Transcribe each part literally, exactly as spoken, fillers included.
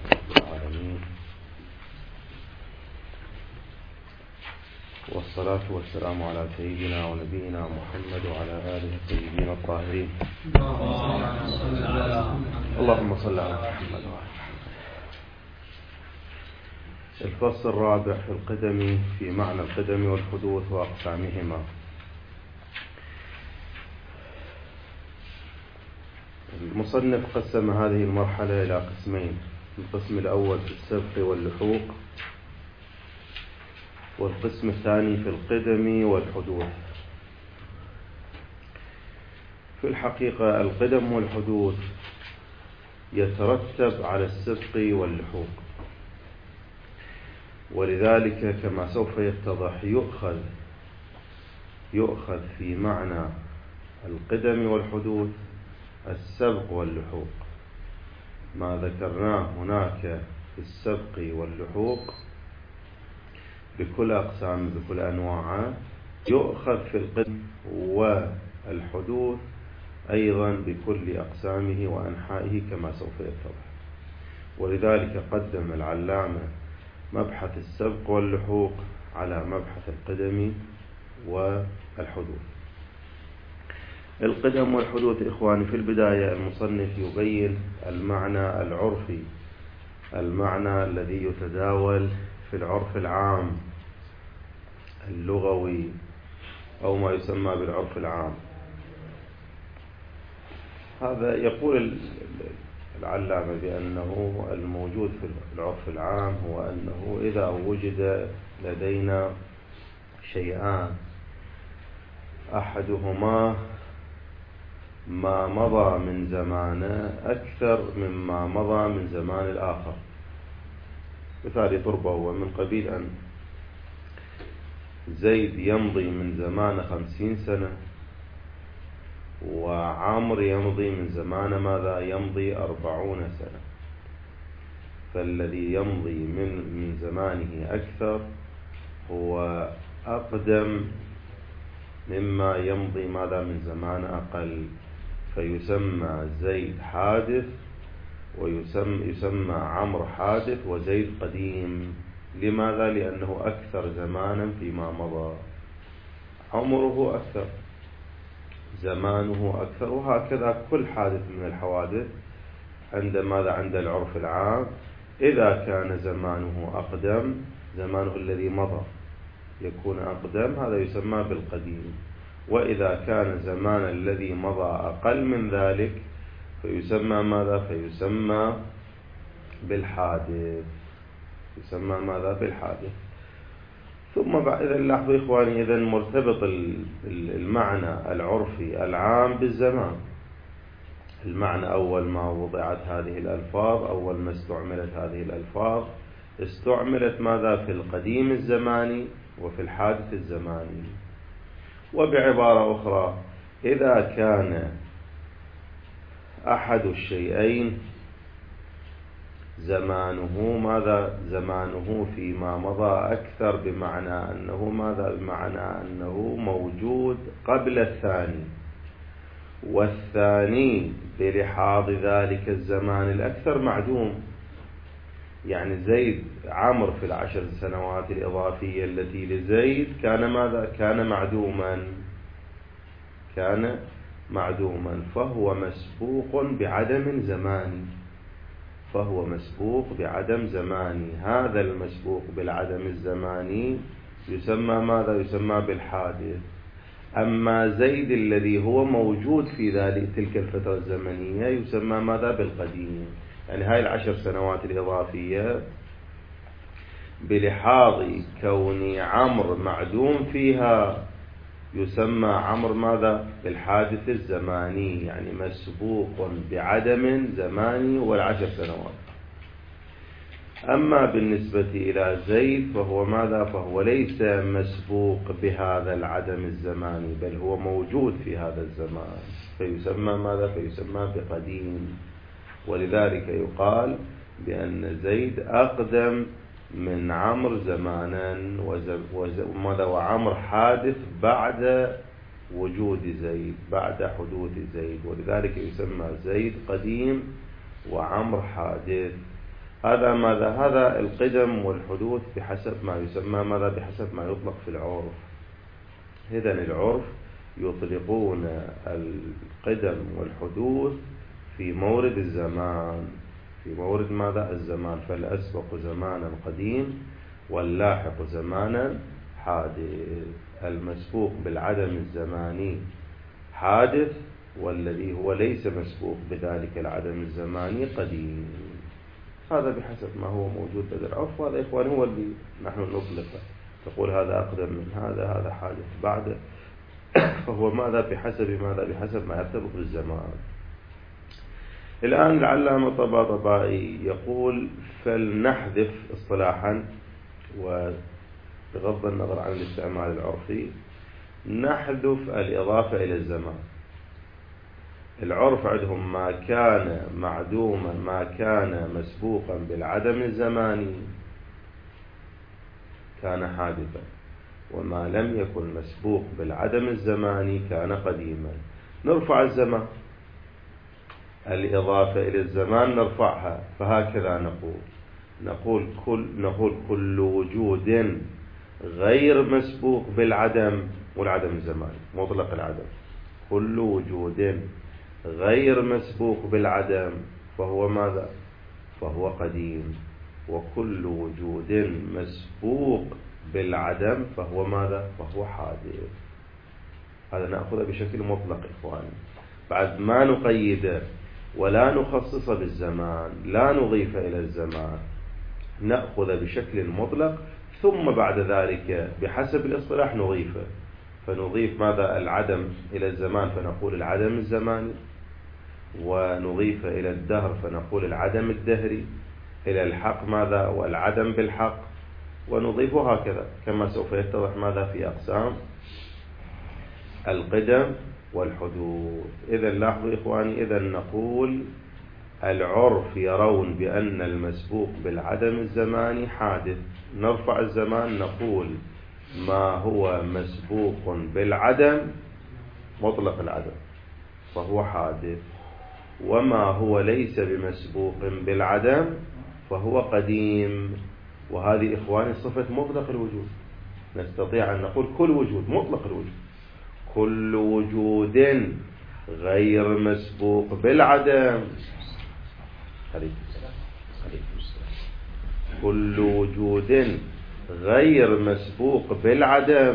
العالمين، والصلاة والسلام على سيدنا ونبينا محمد وعلى آله الطيبين الطاهرين. اللهم صل على محمد وعلى الفصل الرابع في القدم، في معنى القدم والحدوث وأقسامهما. المصنف قسم هذه المرحلة إلى قسمين: القسم الأول في السبق واللحوق، والقسم الثاني في القدم والحدوث. في الحقيقة القدم والحدوث يترتب على السبق واللحوق، ولذلك كما سوف يتضح يؤخذ يؤخذ في معنى القدم والحدوث السبق واللحوق. ما ذكرناه هناك في السبق واللحوق بكل أقسام بكل أنواعه يؤخذ في القدم والحدوث أيضا بكل أقسامه وأنحائه كما سوف يتضح. ولذلك قدم العلامة مبحث السبق واللحوق على مبحث القدم والحدوث. القدم والحدوث إخواني، في البداية المصنف يبين المعنى العرفي، المعنى الذي يتداول في العرف العام اللغوي أو ما يسمى بالعرف العام. هذا يقول العلامة بأنه الموجود في العرف العام هو أنه إذا وجد لدينا شيئان أحدهما ما مضى من زمانه أكثر مما مضى من زمان الآخر، مثال يضربه هو من قبيل أن زيد يمضي من زمان خمسين سنة وعمر يمضي من زمان ماذا يمضي أربعون سنة، فالذي يمضي من من زمانه أكثر هو أقدم مما يمضي ماذا من زمان أقل، فيسمى زيد حادث ويسمى يسمى عمرو حادث وزيد قديم. لماذا؟ لأنه أكثر زمانا فيما مضى، عمره أكثر، زمانه أكثر، وهكذا كل حادث من الحوادث عند ماذا عند العرف العام إذا كان زمانه أقدم، زمانه الذي مضى يكون أقدم، هذا يسمى بالقديم. وإذا كان زمان الذي مضى أقل من ذلك فيسمى ماذا؟ فيسمى بالحادث، يسمى ماذا؟ بالحادث. ثم بعد إذا لاحظوا إخواني، إذا مرتبط المعنى العرفي العام بالزمان. المعنى أول ما وضعت هذه الألفاظ، أول ما استعملت هذه الألفاظ استعملت ماذا؟ في القديم الزماني وفي الحادث الزماني. وبعبارة أخرى، إذا كان أحد الشيئين زمانه ماذا؟ زمانه فيما مضى أكثر، بمعنى أنه ماذا؟ بمعنى أنه موجود قبل الثاني، والثاني بلحاظ ذلك الزمان الأكثر معدوم. يعني زيد عمر في العشر سنوات الإضافية التي لزيد كان ماذا؟ كان معدوما، كان معدوما، فهو مسبوق بعدم زماني، فهو مسبوق بعدم زماني. هذا المسبوق بالعدم الزماني يسمى ماذا؟ يسمى بالحادث. أما زيد الذي هو موجود في ذلك تلك الفترة الزمنية يسمى ماذا؟ بالقديم. يعني هاي العشر سنوات الإضافية بلحاظ كون عمر معدوم فيها يسمى عمر ماذا؟ بالحادث الزماني، يعني مسبوق بعدم زماني والعشر سنوات. أما بالنسبة إلى زيد فهو ماذا؟ فهو ليس مسبوق بهذا العدم الزماني، بل هو موجود في هذا الزمان، فيسمى ماذا؟ فيسمى بقديم. ولذلك يقال بأن زيد أقدم من عمرو زمانا، وماذا؟ وعمرو حادث بعد وجود زيد، بعد حدوث زيد، ولذلك يسمى زيد قديم وعمرو حادث. هذا ماذا؟ هذا القدم والحدوث بحسب ما يسمى ماذا؟ بحسب ما يطلق في العرف. إذن العرف يطلقون القدم والحدوث في مورد الزمان، في مورد ماذا؟ الزمان. فالأسبق زمانا قديم واللاحق زمانا حادث. المسبوق بالعدم الزماني حادث، والذي هو ليس مسبوق بذلك العدم الزماني قديم. هذا بحسب ما هو موجود لدى العرف، وهذا إخوان هو اللي نحن نطلقه. تقول هذا أقدم من هذا، هذا حادث بعده، فهو ماذا؟ بحسب ماذا؟ بحسب ما يرتبط بالزمان. الآن العلامة الطباطبائي يقول فلنحذف اصطلاحا، وبغض النظر عن الاستعمال العرفي نحذف الإضافة إلى الزمان. العرف عندهم ما كان معدوما، ما كان مسبوقا بالعدم الزماني كان حادثا، وما لم يكن مسبوق بالعدم الزماني كان قديما. نرفع الزمان، الإضافة إلى الزمان نرفعها، فهكذا نقول نقول كل نقول كل وجود غير مسبوق بالعدم، والعدم الزماني مطلق العدم، كل وجود غير مسبوق بالعدم فهو ماذا؟ فهو قديم. وكل وجود مسبوق بالعدم فهو ماذا؟ فهو حادث. هذا نأخذه بشكل مطلق إخواني، بعد ما نقيده ولا نخصص بالزمان، لا نضيف إلى الزمان، نأخذ بشكل مطلق، ثم بعد ذلك بحسب الاصطلاح نضيفه. فنضيف ماذا؟ العدم إلى الزمان فنقول العدم الزماني، ونضيف إلى الدهر فنقول العدم الدهري، إلى الحق ماذا؟ والعدم بالحق، ونضيف هكذا كما سوف يتضح ماذا في أقسام القدم والحدوث. إذا لاحظوا إخواني، إذا نقول العرف يرون بأن المسبوق بالعدم الزماني حادث، نرفع الزمان نقول ما هو مسبوق بالعدم مطلق العدم فهو حادث، وما هو ليس بمسبوق بالعدم فهو قديم. وهذه إخواني صفة مطلق الوجود، نستطيع أن نقول كل وجود مطلق الوجود، كل وجود غير مسبوق بالعدم، كل وجود غير مسبوق بالعدم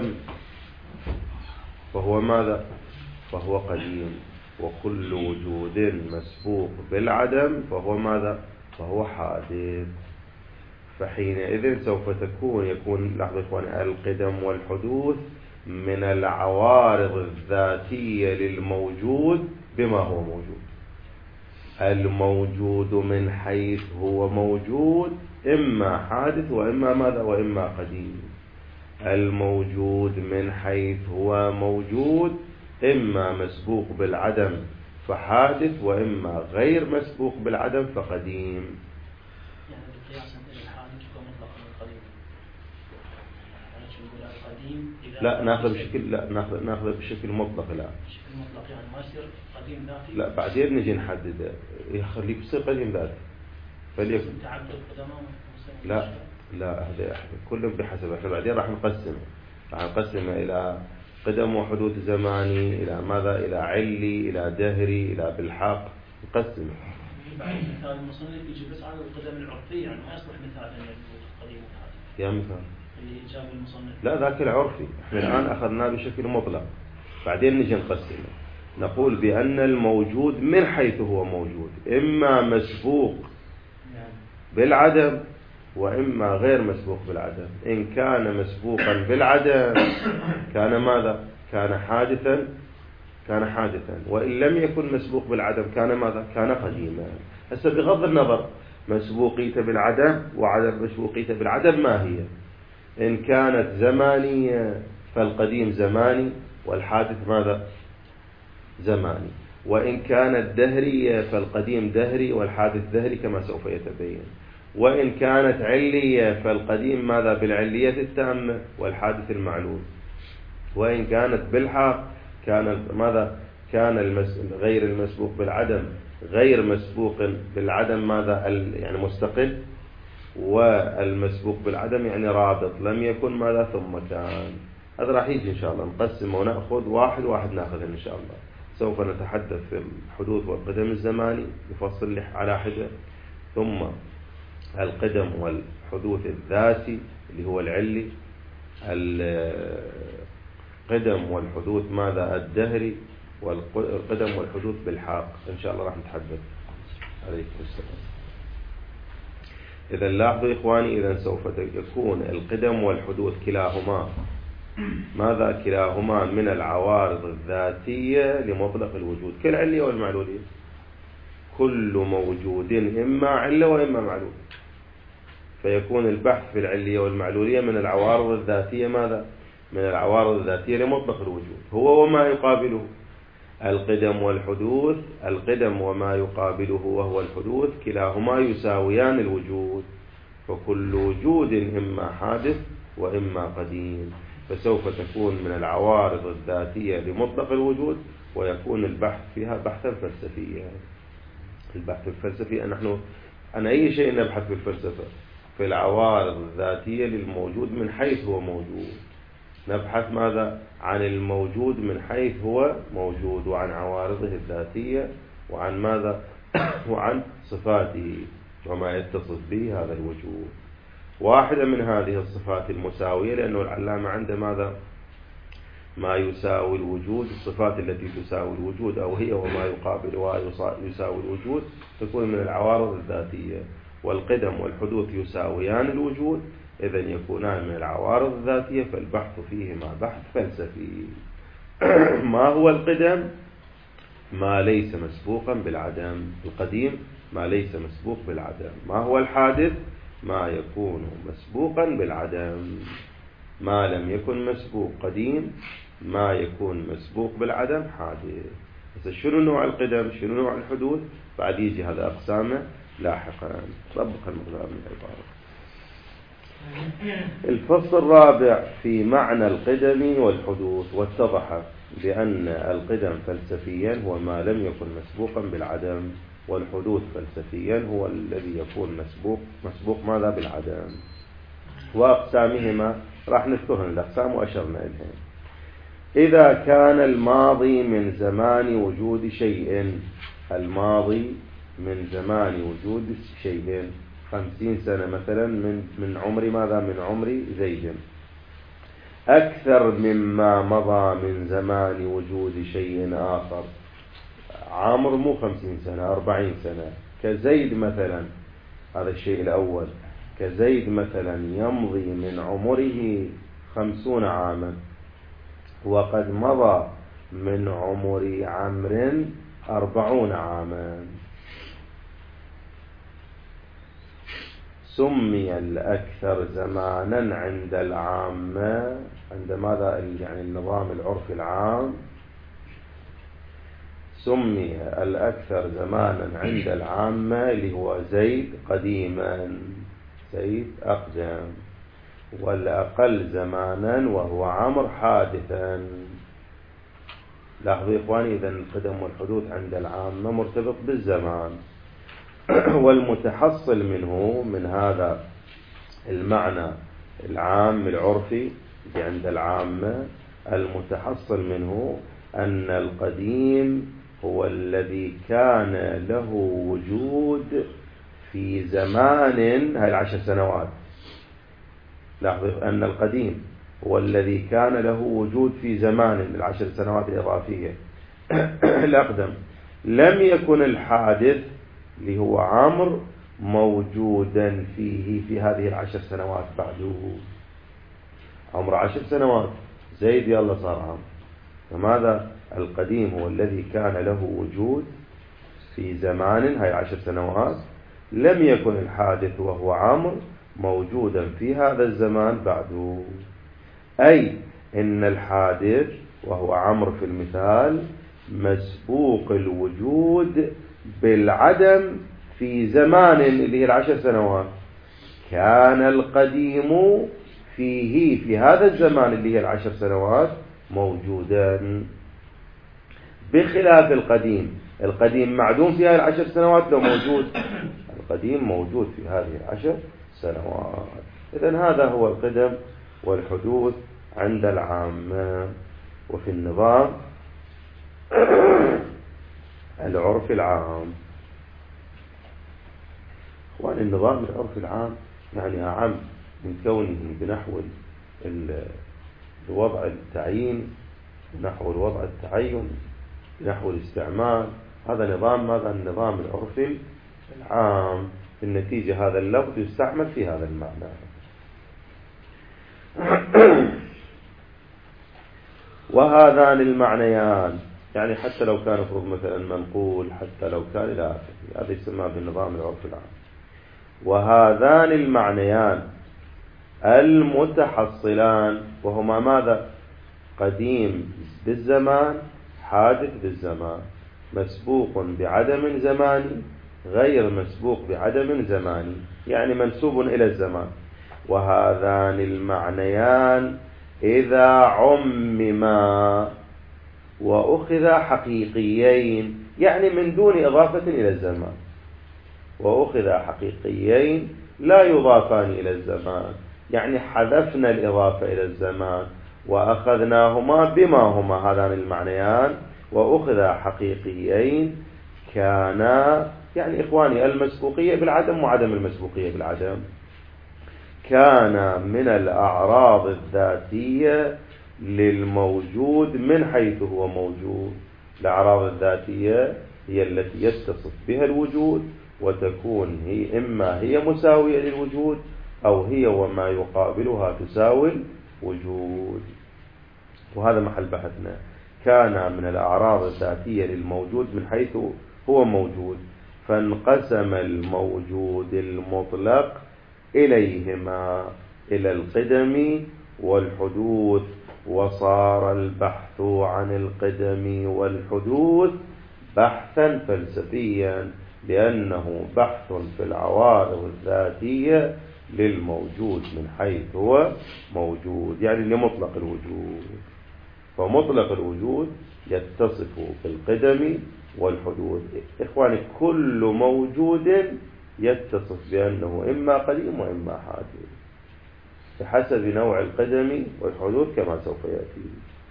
فهو ماذا؟ فهو قديم. وكل وجود مسبوق بالعدم فهو ماذا؟ فهو حادث. فحينئذ سوف تكون يكون لاحظوا إخواني القدم والحدوث من العوارض الذاتية للموجود بما هو موجود. الموجود من حيث هو موجود إما حادث وإما ماذا؟ وإما قديم. الموجود من حيث هو موجود إما مسبوق بالعدم فحادث، وإما غير مسبوق بالعدم فقديم. يعني بقياسا إلى الحادث ومطلق القديم. لا ناخذ بشكل لا ناخذ ناخذ بشكل مطلق. لا بشكل مطلق يعني ما يصير قديم ذاتي. لا بعدين نجي نحدد يخليك يصير قديم ذاتي. فليكن تعدد قدماء. لا لا هذا كلهم بحسب. احنا بعدين راح نقسم راح نقسم إلى قدم وحدوث زماني، إلى ماذا؟ إلى علي، إلى دهري، إلى بالحق، نقسم. بعد مثال المصنف يجي بس على القدم العرفية، يعني ما يصلح مثال قديم وحادث. يا مثال اللي جاب المصنف. لا ذاك العرفي، احنا الآن أخذناه بشكل مطلق، بعدين نجي نقسمه. نقول بأن الموجود من حيث هو موجود إما مسبوق بالعدم وإما غير مسبوق بالعدم. إن كان مسبوقا بالعدم كان ماذا؟ كان حادثا كان حادثا وإن لم يكن مسبوق بالعدم كان ماذا؟ كان قديما. هسه بغض النظر مسبوقيته بالعدم وعدم مسبوقيته بالعدم ما هي؟ إن كانت زمانية فالقديم زماني والحادث ماذا؟ زماني. وإن كانت دهرية فالقديم دهري والحادث دهري كما سوف يتبين. وإن كانت علية فالقديم ماذا؟ بالعلية التامة والحادث المعلوم. وإن كانت بالحق كان ماذا؟ كان المس... غير المسبوق بالعدم غير مسبوق بالعدم ماذا؟ ال... يعني مستقل والمسبوق بالعدم يعني رابط، لم يكن ماذا ثم كان. هذا راح يجي إن شاء الله نقسمه ونأخذ واحد واحد نأخذ إن شاء الله. سوف نتحدث في الحدوث والقدم الزماني نفصل على حدة، ثم القدم والحدوث الذاتي اللي هو العلي، القدم والحدوث ماذا الدهري، والقدم والحدوث بالحاق. إن شاء الله راح نتحدث. عليكم السلام. إذا لاحظوا إخواني، إذا سوف يكون القدم والحدوث كلاهما ماذا؟ كلاهما من العوارض الذاتية لمطلق الوجود كالعلية والمعلولية. كل موجود إما علة وإما معلول، فيكون البحث في العلية والمعلولية من العوارض الذاتية ماذا؟ من العوارض الذاتية لمطلق الوجود، هو وما يقابله القدم والحدوث. القدم وما يقابله وهو الحدوث كلاهما يساويان الوجود، فكل وجود إما حادث وإما قديم، فسوف تكون من العوارض الذاتية لمطلق الوجود، ويكون البحث فيها بحثا فلسفيا. البحث الفلسفي نحن عن أي شيء نبحث في الفلسفة؟ في العوارض الذاتية للموجود من حيث هو موجود. نبحث ماذا؟ عن الموجود من حيث هو موجود، وعن عوارضه الذاتية، وعن ماذا؟ وعن صفاته وما يتصف به هذا الوجود. واحدة من هذه الصفات المساوية، لأنه العلامة عنده ماذا؟ ما يساوي الوجود، الصفات التي تساوي الوجود أو هي وما يقابلها يساوي الوجود، تكون من العوارض الذاتية. والقدم والحدوث يساويان الوجود، إذا يكونان من العوارض الذاتية، فالبحث فيهما بحث فلسفي. ما هو القدم؟ ما ليس مسبوقا بالعدم. القديم ما ليس مسبوق بالعدم. ما هو الحادث؟ ما يكون مسبوقا بالعدم. ما لم يكن مسبوق قديم، ما يكون مسبوق بالعدم حادث. بس شنو نوع القدم؟ شنو نوع الحدوث؟ بعد يجي هذا أقسامه لاحقا. طبق المقدار من العبارة. الفصل الرابع في معنى القدم والحدوث. واتضح بأن القدم فلسفيا هو ما لم يكن مسبوقا بالعدم، والحدوث فلسفيا هو الذي يكون مسبوق مسبوق ماذا؟ بالعدم. وأقسامهما راح نذكرها الأقسام وأشرنا إليها. إذا كان الماضي من زمان وجود شيء، الماضي من زمان وجود شيء، خمسين سنة مثلا من من عمر ماذا؟ من عمر زيد، أكثر مما مضى من زمان وجود شيء آخر. عمر مو خمسين سنة، أربعين سنة. كزيد مثلا، هذا الشيء الأول، كزيد مثلا يمضي من عمره خمسون عاما، وقد مضى من عمر عمرو أربعون عاما. سمي الأكثر زمانا عند العامة، عند ماذا؟ يعني النظام العرفي العام. سمي الأكثر زمانا عند العامة اللي هو زيد قديما، زيد أقدم، والأقل زمانا وهو عمرو حادثا. لاحظوا إخواني، إذن القدم والحدوث عند العامة مرتبط بالزمان، والمتحصل منه من هذا المعنى العام العرفي عند العامة، المتحصل منه أن القديم هو الذي كان له وجود في زمان، هاي العشر سنوات. لاحظوا أن القديم هو الذي كان له وجود في زمان العشر سنوات الإضافية الأقدم، لم يكن الحادث اللي هو عمرو موجودا فيه في هذه العشر سنوات بعده. عمر عشر سنوات، زيد يلا صار عام. فماذا؟ القديم هو الذي كان له وجود في زمان، هاي عشر سنوات، لم يكن الحادث وهو عمرو موجودا في هذا الزمان بعده. أي إن الحادث وهو عمرو في المثال مسبوق الوجود بالعدم في زمان اللي هي العشر سنوات، كان القديم فيه في هذا الزمان اللي هي العشر سنوات موجودا، بخلاف القديم. القديم معدوم في هذه العشر سنوات لو موجود، القديم موجود في هذه العشر سنوات. إذن هذا هو القدم والحدوث عند العامة. وفي النظام العرف العام، وأن النظام العرف العام يعني أعم من كونه بنحو الوضع التعيين، بنحو الوضع التعين، بنحو الاستعمال. هذا نظام ماذا؟ النظام العرفي العام. في النتيجة هذا اللفظ يستعمل في هذا المعنى. وهذان المعنيان، يعني حتى لو كان فرض مثلا منقول، حتى لو كان إلى آخره، هذا يسمى بالنظام العرفي العام. وهذان المعنيان المتحصلان، وهما ماذا؟ قديم بالزمان، حادث بالزمان، مسبوق بعدم زماني، غير مسبوق بعدم زماني، يعني منسوب إلى الزمان. وهذان المعنيان إذا عمما وأخذ حقيقيين، يعني من دون إضافة إلى الزمان، وأخذ حقيقيين لا يضافان إلى الزمان، يعني حذفنا الإضافة إلى الزمان وأخذناهما بما هما هذان المعنيان، وأخذ حقيقيين، كانا يعني إخواني المسبوقية بالعدم وعدم المسبوقية بالعدم، كان من الأعراض الذاتية للموجود من حيث هو موجود. الأعراض الذاتية هي التي يتصف بها الوجود، وتكون هي إما هي مساوية للوجود، أو هي وما يقابلها تساوي الوجود. وهذا محل بحثنا. كان من الأعراض الذاتية للموجود من حيث هو موجود، فانقسم الموجود المطلق إليهما، إلى القدم والحدوث، وصار البحث عن القدم والحدوث بحثا فلسفيا، لأنه بحث في العوارض الذاتية للموجود من حيث هو موجود، يعني لمطلق الوجود. فمطلق الوجود يتصف بالقدم والحدوث. إخواني، كل موجود يتصف بأنه إما قديم وإما حادث بحسب نوع القدم والحدوث كما سوف يأتي.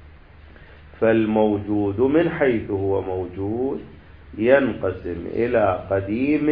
فالموجود من حيث هو موجود ينقسم إلى قديم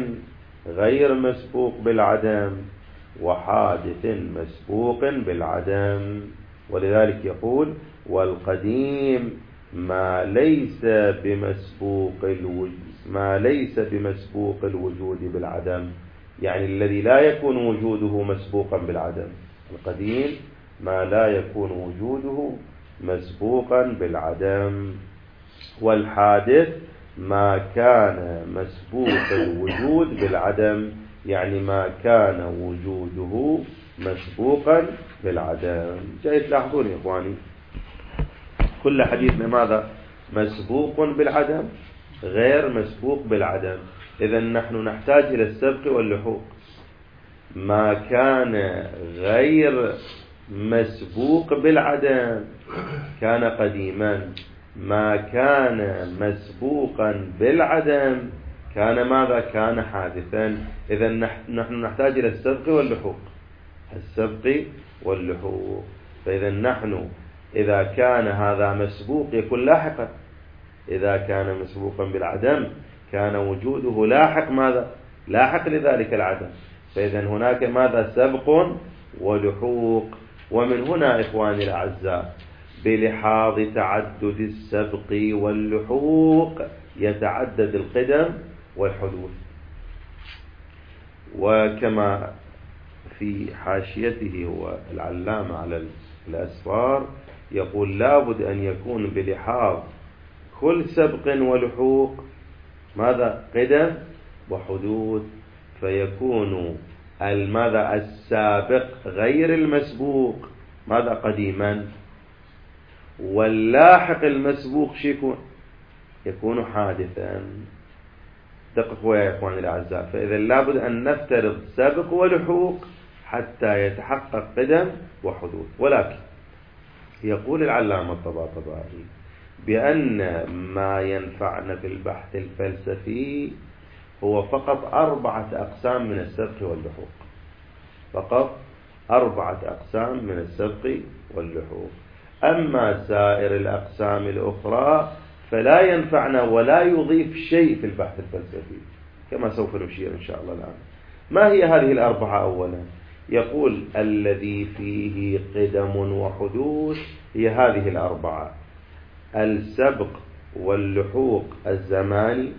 غير مسبوق بالعدم، وحادث مسبوق بالعدم. ولذلك يقول: والقديم ما ليس بمسبوق الوجود ما ليس بمسبوق الوجود بالعدم، يعني الذي لا يكون وجوده مسبوقا بالعدم. القديم ما لا يكون وجوده مسبوقا بالعدم. والحادث ما كان مسبوق الوجود بالعدم، يعني ما كان وجوده مسبوقا بالعدم. جاي تلاحظون يا إخواني، كل حديثنا ماذا؟ مسبوق بالعدم، غير مسبوق بالعدم. إذن نحن نحتاج إلى السبق واللحوق. ما كان غير مسبوق بالعدم كان قديما، ما كان مسبوقا بالعدم كان ماذا؟ كان حادثا. إذن نحن نحتاج إلى السبق واللحوق، السبق واللحوق. فإذا نحن إذا كان هذا مسبوق يكون لاحقا، إذا كان مسبوقا بالعدم كان وجوده لاحق ماذا؟ لاحق لذلك العدم. فإذا هناك ماذا؟ سبق ولحوق. ومن هنا إخواني الأعزاء، بلحاظ تعدد السبق واللحوق يتعدد القدم والحدوث. وكما في حاشيته هو العلامة على الأسفار يقول: لابد أن يكون بلحاظ كل سبق ولحوق ماذا؟ قدم وحدوث، فيكون الماذا؟ السابق غير المسبوق ماذا؟ قديما، واللاحق المسبوق شيكون؟ يكون حادثا. دققوا يا إخواني الأعزاء. فإذا لابد أن نفترض سابق ولحوق حتى يتحقق قدم وحدوث. ولكن يقول العلامة الطباطبائي بأن ما ينفعنا في البحث الفلسفي هو فقط أربعة أقسام من السبق واللحوق. فقط أربعة أقسام من السبق واللحوق. أما سائر الأقسام الأخرى فلا ينفعنا ولا يضيف شيء في البحث الفلسفي، كما سوف نشير إن شاء الله الآن. ما هي هذه الأربعة؟ أولا يقول الذي فيه قدم وحدوث هي هذه الأربعة: السبق واللحوق الزماني،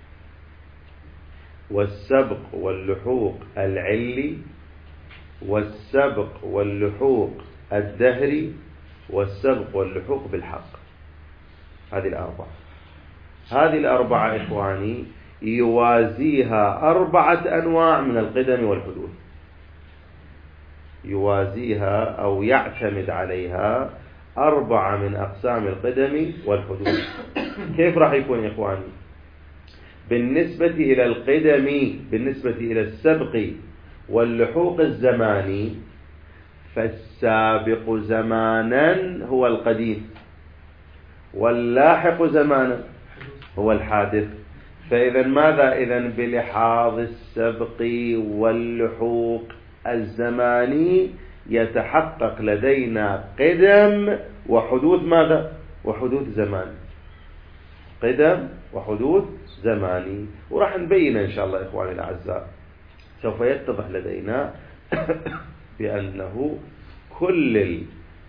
والسبق واللحوق العلي، والسبق واللحوق الدهري، والسبق واللحوق بالحق. هذه الأربعة. هذه الأربعة إخواني يوازيها أربعة أنواع من القدم والحدوث، يوازيها أو يعتمد عليها أربعة من أقسام القدم والحدوث. كيف راح يكون إخواني؟ بالنسبة إلى القدم، بالنسبة إلى السبق واللحوق الزماني، فالسابق زمانا هو القديم، واللاحق زمانا هو الحادث. فإذا ماذا؟ إذن بلحاظ السبق واللحوق الزماني يتحقق لدينا قدم وحدوث ماذا؟ وحدوث زماني. قدم وحدوث زماني، وراح نبين إن شاء الله إخواني الأعزاء، سوف يتضح لدينا بأنه كل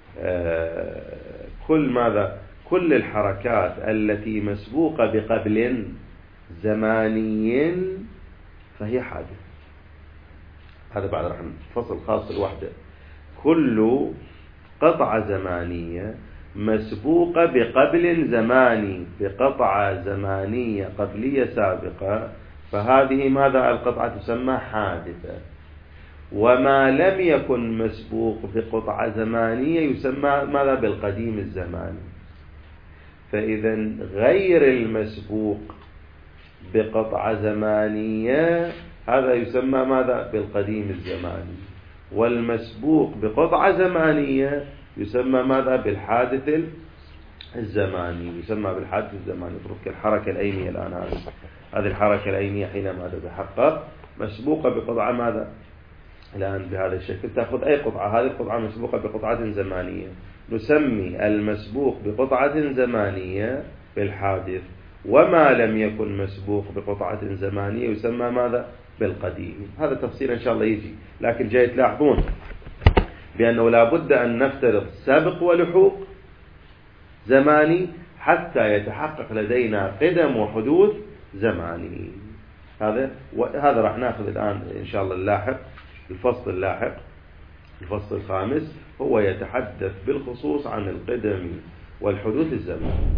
كل ماذا؟ كل الحركات التي مسبوقة بقبل زماني فهي حادث. هذا بعد راح نفصل خاص الوحدة. كل قطعة زمانية مسبوقة بقبل زماني، بقطعة زمانية قبلية سابقة، فهذه ماذا؟ القطعة تسمى حادثة. وما لم يكن مسبوق بقطعة زمانية يسمى ماذا؟ بالقديم الزماني. فإذا غير المسبوق بقطعة زمانية هذا يسمى ماذا؟ بالقديم الزماني. والمسبوق بقطعة زمانية يسمى ماذا؟ بالحادث الزماني، يسمى بالحادث الزماني. اترك الحركة الأينية الآن. هذه هذه الحركة الأينية حينما تتحقق مسبوقة بقطعة ماذا؟ الآن بهذا الشكل تأخذ أي قطعة، هذه القطعة مسبوقة بقطعة زمانية، نسمي المسبوق بقطعة زمانية بالحادث، وما لم يكن مسبوق بقطعة زمانية يسمى ماذا؟ بالقديم. هذا تفصيل إن شاء الله يجي، لكن جاي تلاحظون بأنه لا بد أن نفترض سبق ولحوق زماني حتى يتحقق لدينا قدم وحدوث زماني. هذا وهذا راح ناخذ الآن إن شاء الله اللاحق، الفصل اللاحق، الفصل الخامس هو يتحدث بالخصوص عن القدم والحدوث الزماني.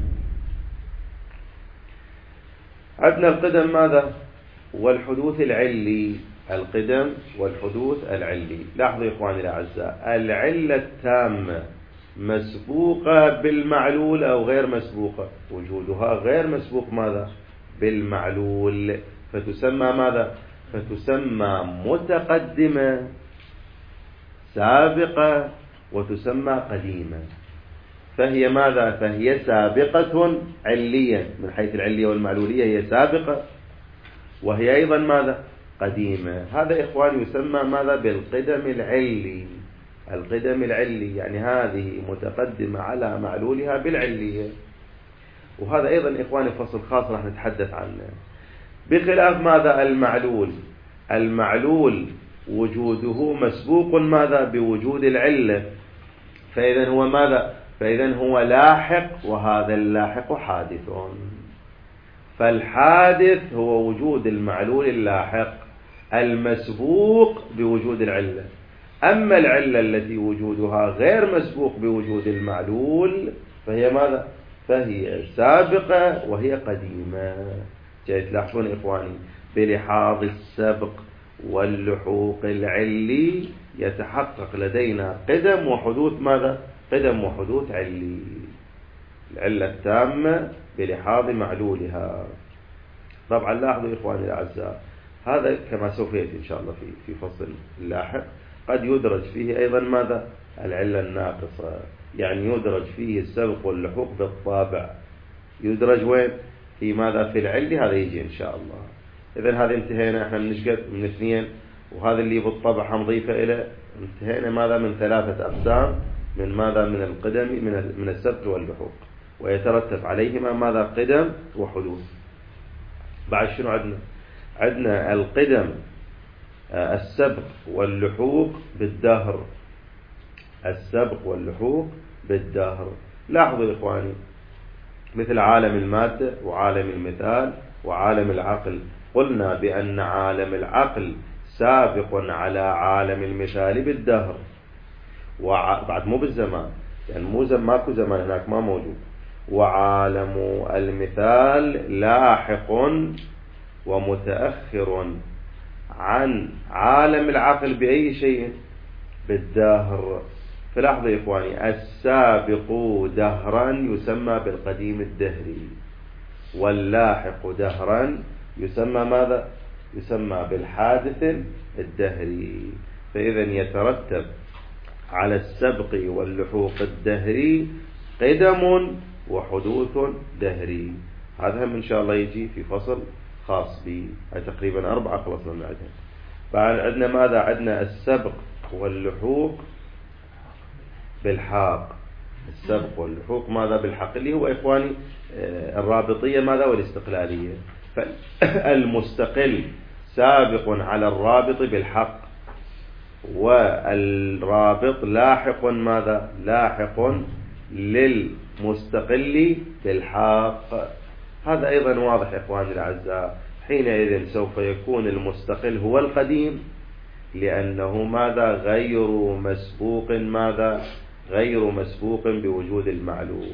عندنا القدم ماذا؟ والحدوث العلي. القدم والحدوث العلي. لاحظوا يا إخواني الأعزاء، العلة التامة مسبوقة بالمعلول أو غير مسبوقة؟ وجودها غير مسبوق ماذا؟ بالمعلول، فتسمى ماذا؟ فتسمى متقدمة سابقة وتسمى قديمة. فهي ماذا؟ فهي سابقة علية، من حيث العلية والمعلولية هي سابقة، وهي أيضا ماذا؟ قديمة. هذا إخواني يسمى ماذا؟ بالقدم العلي. القدم العلي يعني هذه متقدمة على معلولها بالعلية. وهذا أيضا إخواني فصل خاص راح نتحدث عنه. بخلاف ماذا؟ المعلول. المعلول وجوده مسبوق ماذا؟ بوجود العلة، فإذا هو ماذا؟ فإذا هو لاحق، وهذا اللاحق حادث. فالحادث هو وجود المعلول اللاحق المسبوق بوجود العلة. أما العلة التي وجودها غير مسبوق بوجود المعلول فهي ماذا؟ فهي سابقة وهي قديمة. جاي تلاحظون إخواني بلحاظ السبق واللحوق العلي يتحقق لدينا قدم وحدوث ماذا؟ قدم وحدوث علي. العلة التامة بلحاظ معلولها. طبعا لاحظوا إخواني الأعزاء، هذا كما سوف يأتي إن شاء الله في في فصل لاحق قد يدرج فيه أيضا ماذا؟ العلة الناقصة، يعني يدرج فيه السبق واللحوق بالطابع. يدرج وين؟ في ماذا؟ في العلي. هذا يجي إن شاء الله. إذن هذا انتهينا احنا من نشقد من اثنين وهذا اللي بالطبع حنضيفه إلى انتهينا ماذا من ثلاثة أقسام من ماذا من القدم من من السبق واللحوق، ويترتب عليهما ماذا قدم وحدوث. بعد شنو عندنا؟ عندنا القدم السبق واللحوق بالدهر، السبق واللحوق بالدهر. لاحظوا يا إخواني، مثل عالم المادة وعالم المثال وعالم العقل، قلنا بأن عالم العقل سابق على عالم المثال بالدهر، وبعد مو بالزمان، يعني مو زم ماكو زمان هناك ما موجود. وعالم المثال لاحق ومتأخر عن عالم العقل بأي شيء؟ بالدهر. فلاحظوا يا إخواني، السابق دهرا يسمى بالقديم الدهري، واللاحق دهرا يسمى ماذا؟ يسمى بالحادث الدهري. فإذا يترتب على السبق واللحوق الدهري قدم وحدوث دهري. هذا هم إن شاء الله يجي في فصل خاص به، هاي تقريبا أربعة خلصنا من عندها. بعد عندنا ماذا؟ عندنا السبق واللحوق بالحاق، السبق واللحوق ماذا؟ بالحق، اللي هو إخواني الرابطية ماذا؟ والاستقلالية. فالمستقل سابق على الرابط بالحق، والرابط لاحق ماذا؟ لاحق للمستقل بالحق. هذا أيضا واضح إخواني الأعزاء. حينئذ سوف يكون المستقل هو القديم، لأنه ماذا؟ غير مسبوق ماذا؟ غير مسبوق بوجود المعلول.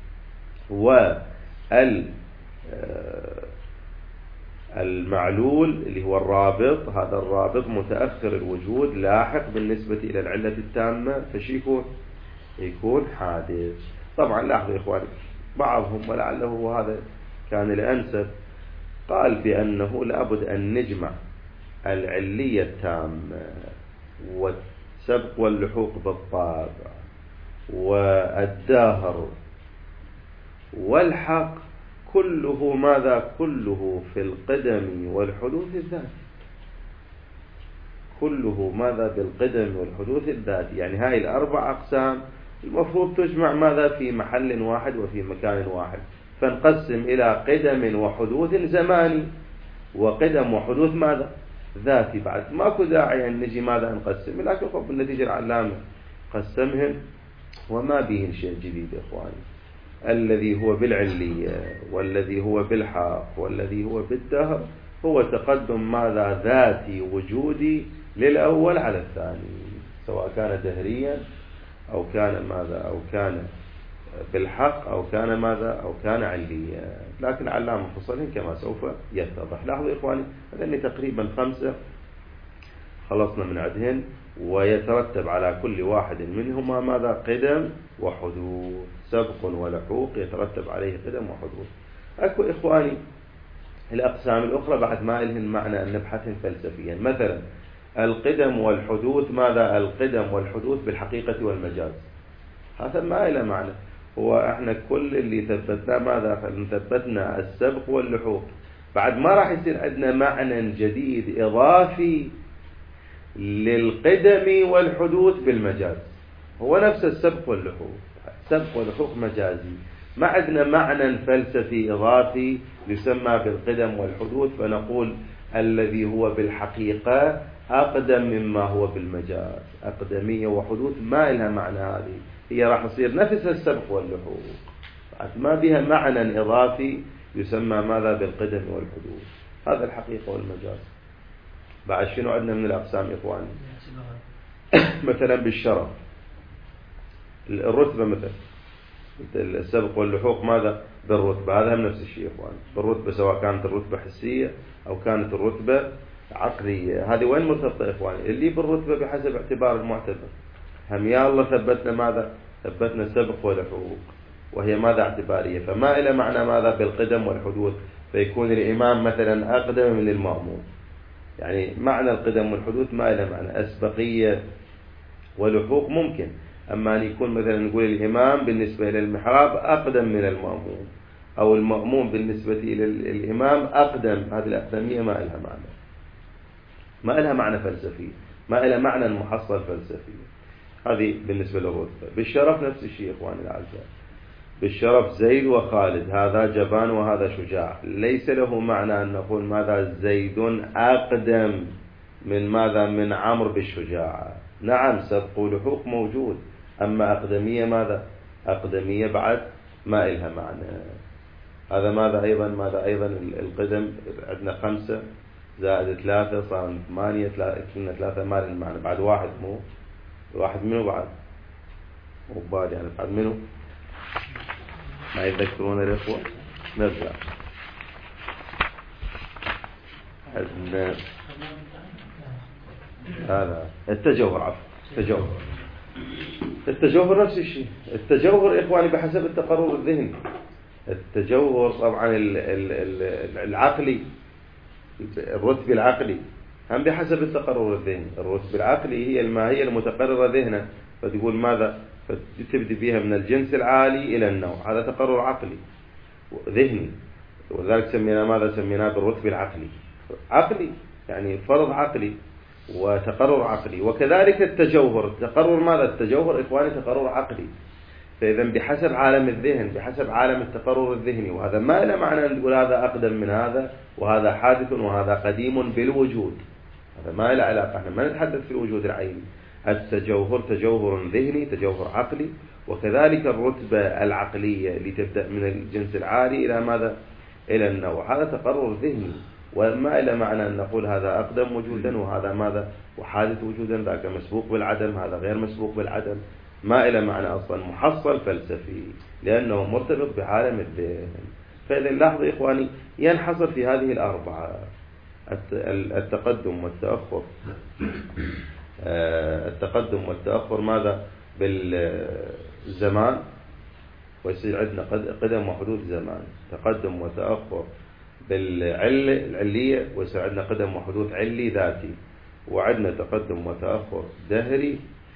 والمعلول اللي هو الرابط، هذا الرابط متأخر الوجود لاحق بالنسبة إلى العلة التامة، فشي يكون يكون حادث. طبعا لاحظوا يا إخواني، بعضهم ولعله هذا كان الأنسب قال بأنه لابد أن نجمع العلية التامة والسبق واللحوق بالطابع والدهر والحق، كله ماذا؟ كله في القدم والحدوث الذاتي، كله ماذا؟ بالقدم والحدوث الذاتي. يعني هاي الأربع أقسام المفروض تجمع ماذا؟ في محل واحد وفي مكان واحد، فنقسم إلى قدم وحدوث زماني وقدم وحدوث ماذا؟ ذاتي. بعد ماكو داعي أن نجي ماذا نقسم، لكن خب النتيجة العلامة قسمهم وما بين شيء جديد يا إخواني. الذي هو بالعلية والذي هو بالحق والذي هو بالدهر هو تقدم ماذا؟ ذاتي وجودي للأول على الثاني، سواء كان دهريا أو كان ماذا؟ أو كان بالحق أو كان ماذا؟ أو كان عليا. لكن علامة فصلهم كما سوف يتضح. لاحظوا يا إخواني، هذين تقريبا خمسة خلصنا من عدهن، ويترتب على كل واحد منهما ماذا؟ قدم وحدوث، سبق ولحوق يترتب عليه قدم وحدوث. أكو إخواني الأقسام الأخرى بعد ما إلهن معنى أن نبحثهم فلسفيا. مثلا القدم والحدوث ماذا؟ القدم والحدوث بالحقيقة والمجاز، هذا ما إلى معنى. هو احنا كل اللي ثبتنا ماذا؟ ثبتنا السبق واللحوق، بعد ما راح يصير عندنا معنى جديد إضافي للقدم والحدوث بالمجاز، هو نفس السبق واللحوق، السبق واللحوق مجازي. ما عندنا معنى فلسفي إضافي يسمى بالقدم والحدوث، فنقول الذي هو بالحقيقة أقدم مما هو بالمجاز. أقدمية وحدوث ما لها معنى، هذه هي راح تصير نفس السبق واللحوق، ما بها معنى إضافي يسمى ماذا؟ بالقدم والحدوث. هذا الحقيقة والمجاز. بعد شنو عندنا من الأقسام إخواني؟ مثلا بالشرف الرتبة، مثلا السبق واللحوق ماذا؟ بالرتبة، هذا هم نفس الشيء إخواني. بالرتبة سواء كانت الرتبة حسية أو كانت الرتبة عقلية. هذه وين مرتبطة إخواني؟ اللي بالرتبة بحسب اعتبار المعتبر. هم يا الله ثبتنا ماذا؟ ثبتنا السبق واللحوق، وهي ماذا؟ اعتبارية، فما إلى معنى ماذا؟ بالقدم والحدوث، فيكون الإمام مثلا أقدم من المأموم. يعني معنى القدم والحدوث ما إلى معنى. أسبقية ولحوق ممكن، أما أن يكون مثلا نقول الإمام بالنسبة إلى المحراب أقدم من المأموم، أو المأموم بالنسبة إلى الإمام أقدم، هذه الأقدمية ما لها معنى. ما لها معنى فلسفي، ما لها معنى محصل فلسفي. هذه بالنسبة للرتبة. بالشرف نفس الشيء إخواني الأعزاء، بالشرف زيد وخالد، هذا جبان وهذا شجاع، ليس له معنى أن نقول ماذا زيد أقدم من ماذا من عمرو بالشجاعة. نعم سبق ولحوق موجود، أما أقدمية ماذا؟ أقدمية بعد ما إلها معنى. هذا ماذا أيضا ماذا أيضا القدم عندنا خمسة زائد ثلاثة صار ثمانية، كنا ثلاثة ما لها معنى، بعد واحد مو واحد منه بعد وبعد يعني بعد منه ما يتذكرون الإخوة. نرجع عندنا هذا التجوهر، عفوا التجوهر. التجوهر نفس الشيء. التجوهر إخواني بحسب التقرر الذهني. التجوهر طبعا العقلي، الرتب العقلي هم بحسب التقرر الذهني. الرتب العقلي هي الماهية المتقررة ذهنا، فتقول ماذا؟ فتبدي بها من الجنس العالي إلى النوع، هذا تقرر عقلي ذهني، وذلك سمينا ماذا؟ سميناه بالرتب العقلي. عقلي يعني فرض عقلي وتقرر عقلي. وكذلك التجوهر، تقرر ماذا؟ التجوهر إخواني تقرر عقلي. فإذا بحسب عالم الذهن، بحسب عالم التقرر الذهني، وهذا ما له معنى أن نقول هذا أقدم من هذا وهذا حادث وهذا قديم بالوجود، هذا ما له علاقة. احنا ما نتحدث في الوجود العيني. التجوهر تجوهر ذهني، تجوهر عقلي. وكذلك الرتبة العقلية اللي تبدأ من الجنس العالي إلى ماذا؟ إلى النوع، هذا تقرر ذهني، وما له معنى أن نقول هذا أقدم وجودا وهذا ماذا؟ وحادث وجودا، ذاك مسبوق بالعدم هذا غير مسبوق بالعدم، ما إلى معنى أصلا محصل فلسفي، لأنه مرتبط بعالم الذهن. فإذا لاحظوا إخواني ينحصر في هذه الأربعة: التقدم والتأخر. التقدم والتأخر ماذا؟ بالزمان، ويصير عندنا قدم وحدوث زمان. تقدم وتأخر بالعلية، ويصير عندنا قدم وحدوث علي ذاتي. وعندنا تقدم وتأخر دهري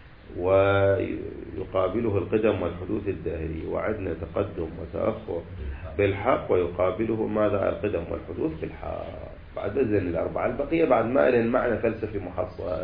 ويقابله القدم والحدوث الدهري. وعندنا تقدم وتأخر بالحق ويقابله ماذا؟ القدم والحدوث بالحق. بعد ذلك الأربعة البقية بعد ما لهم معنى فلسفي محصل.